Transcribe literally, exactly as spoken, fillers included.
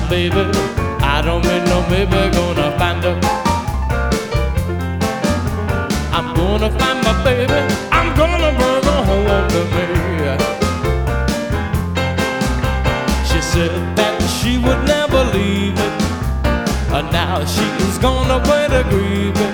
baby. I don't mean no baby, gonna find her. I'm gonna find my baby. I'm gonna bring her home to me. She said that she would never leave it, and now she's gone away to grieve it.